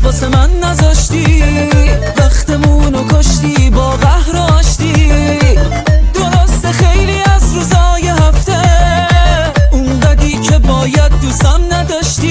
واسه من نذاشتی، وقتمونو کشتی با قهر و آشتی. درسته خیلی از روزای هفته اونقدی که باید دوستم نداشتی.